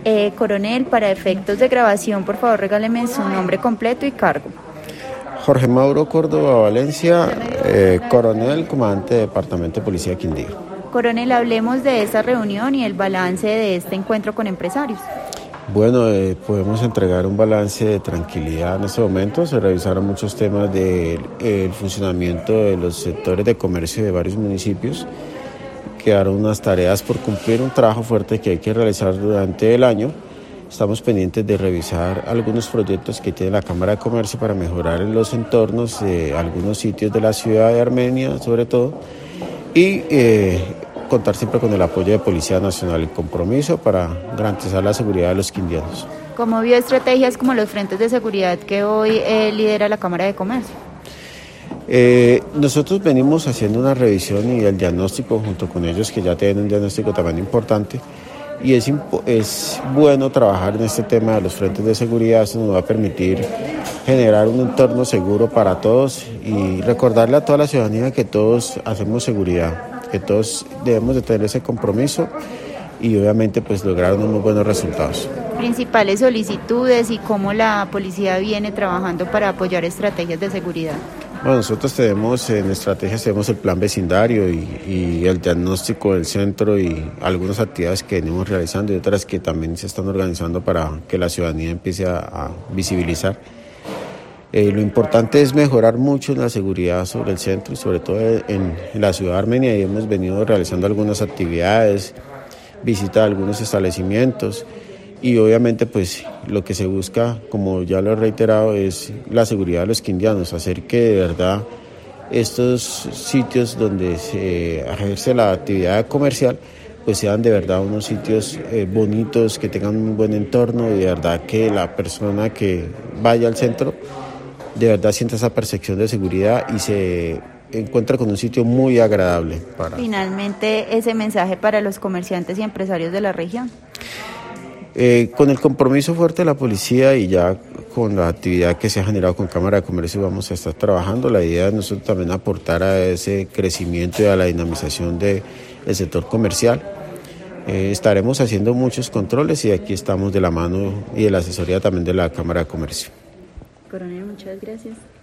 Coronel, para efectos de grabación, por favor, regáleme su nombre completo y cargo. Jorge Mauro Córdoba Valencia, coronel, comandante de Departamento de Policía de Quindío. Coronel, hablemos de esta reunión y el balance de este encuentro con empresarios. Bueno, podemos entregar un balance de tranquilidad en este momento. Se revisaron muchos temas del funcionamiento de los sectores de comercio de varios municipios. Quedaron unas tareas por cumplir, un trabajo fuerte que hay que realizar durante el año. Estamos pendientes de revisar algunos proyectos que tiene la Cámara de Comercio para mejorar los entornos de algunos sitios de la ciudad de Armenia, sobre todo, y contar siempre con el apoyo de Policía Nacional y compromiso para garantizar la seguridad de los quindianos. ¿Cómo vio estrategias como los frentes de seguridad que hoy lidera la Cámara de Comercio? Nosotros venimos haciendo una revisión y el diagnóstico junto con ellos, que ya tienen un diagnóstico también importante, y es bueno trabajar en este tema de los frentes de seguridad. Eso nos va a permitir generar un entorno seguro para todos y recordarle a toda la ciudadanía que todos hacemos seguridad, que todos debemos de tener ese compromiso y obviamente pues lograr unos muy buenos resultados. Principales solicitudes y cómo la policía viene trabajando para apoyar estrategias de seguridad. Bueno, nosotros tenemos en estrategias tenemos el plan vecindario y el diagnóstico del centro y algunas actividades que venimos realizando y otras que también se están organizando para que la ciudadanía empiece a visibilizar. Lo importante es mejorar mucho en la seguridad sobre el centro y sobre todo en la ciudad de Armenia, y hemos venido realizando algunas actividades, visita a algunos establecimientos. Y obviamente pues lo que se busca, como ya lo he reiterado, es la seguridad de los quindianos, hacer que de verdad estos sitios donde se ejerce la actividad comercial pues sean de verdad unos sitios bonitos, que tengan un buen entorno y de verdad que la persona que vaya al centro de verdad sienta esa percepción de seguridad y se encuentra con un sitio muy agradable. Finalmente, ese mensaje para los comerciantes y empresarios de la región. Con el compromiso fuerte de la policía y ya con la actividad que se ha generado con Cámara de Comercio vamos a estar trabajando. La idea es nosotros también aportar a ese crecimiento y a la dinamización del sector comercial. Estaremos haciendo muchos controles y aquí estamos de la mano y de la asesoría también de la Cámara de Comercio. Coronel, muchas gracias.